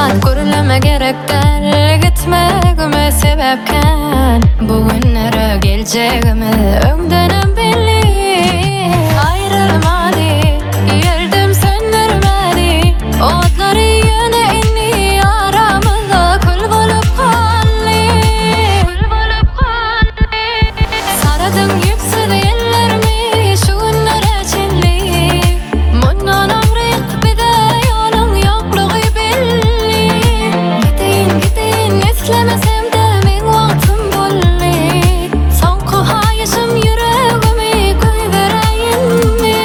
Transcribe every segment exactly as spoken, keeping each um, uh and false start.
saat görüleme gerek der. Gitmegime sebepken bugünlere geleceğimi öngdenem belli. Ayrılmadı yerdim söndürmedi otları yine inni aramızda kül bolup kaldı. Kül bolup kaldı. Saradın yüksüdü ellerimi şu günlere çilli. Bundan ağrıyık bir de yolun yokluğu belli. Gidin gidin istemesem de men vaktim bulli. Son kohayışım yüreğimi koy vereyim mi?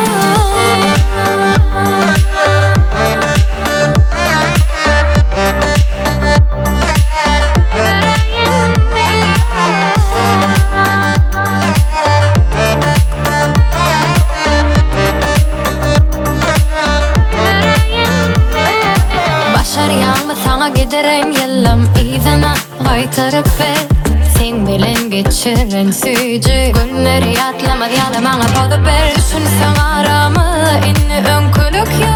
Başarıyamı sana giderim yılım izine kaytarıp ver. Sen bilen geçirin süyücü günleri atlamaz yalamana tadı ver. Düşünsen aramı inni önkülük ya.